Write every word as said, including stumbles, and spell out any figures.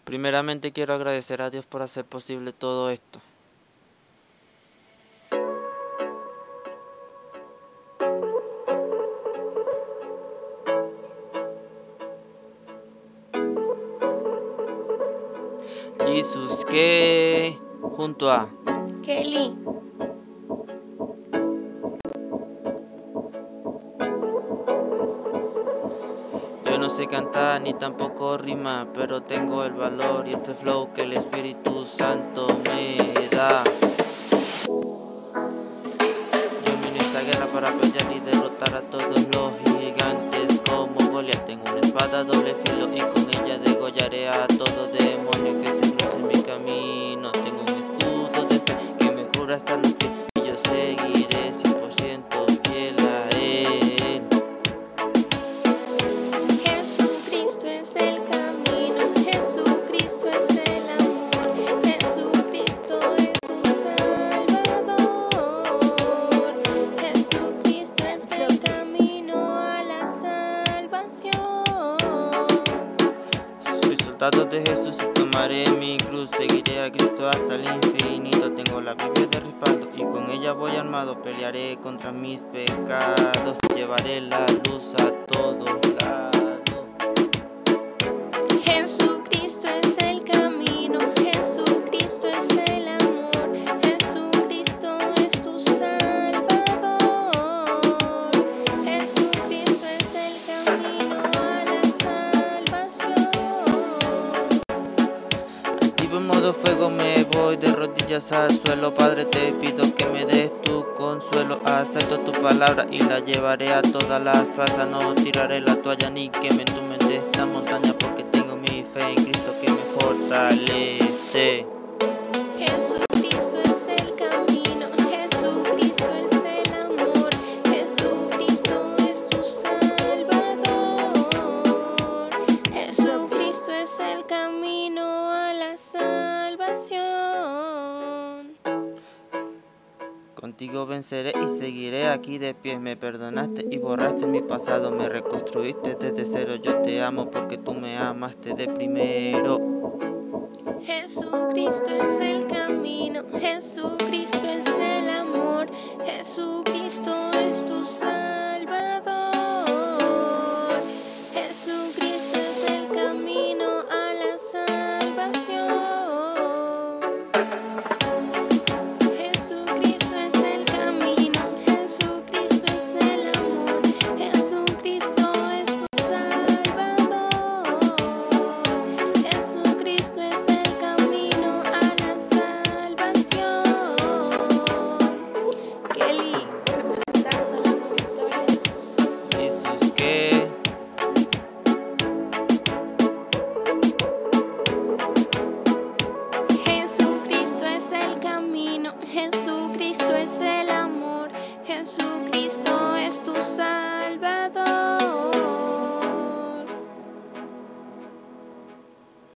Primeramente quiero agradecer a Dios por hacer posible todo esto. Jesús que junto a Kelly. Yo no sé cantar ni tampoco rima, pero tengo el valor y este flow que el Espíritu Santo me da. Yo vine a esta guerra para pelear y derrotar a todos los gigantes como Goliat. Tengo una espada doble filo y con ella degollaré a todo demonio que se cruce en mi camino. Tengo un escudo de fe que me cura hasta los pies y yo seguiré cien por ciento fiel a él. Jesucristo es el camino, Jesucristo es el amor, Jesucristo es tu Salvador. Jesucristo es el camino a la salvación. Soy soldado de Jesús y tomaré mi cruz, seguiré a Cristo hasta el infinito. Tengo la Biblia de respaldo y con ella voy armado, pelearé contra mis pecados, llevaré la luz a todos lados. Jesucristo es el camino, Jesucristo es el amor, Jesucristo es tu Salvador. Jesucristo es el camino a la salvación. Activo en modo fuego, me voy de rodillas al suelo. Padre, te pido que me des tu consuelo. Acepto tu palabra y la llevaré a todas las plazas. No tiraré la toalla ni que me entumen de esta montaña, porque tengo mi fe en Cristo que me fortalece. Jesucristo es el camino, Jesucristo es el amor, Jesucristo es tu Salvador. Jesucristo es el camino a la salvación. Contigo venceré y seguiré aquí de pie. Me perdonaste y borraste mi pasado, me reconstruiste desde cero. Yo te amo porque tú me amaste de primero. Jesucristo es el camino, Jesucristo es el amor, Jesucristo es tu Salvador. Jesucristo es el camino a la salvación. Jesucristo es el camino, Jesucristo es el amor, Jesucristo es tu Salvador. Jesucristo es el camino a la salvación. Kelly, representando la victoria. Jesús que Jesucristo es el camino, Jesucristo es el amor, Jesucristo es tu Salvador.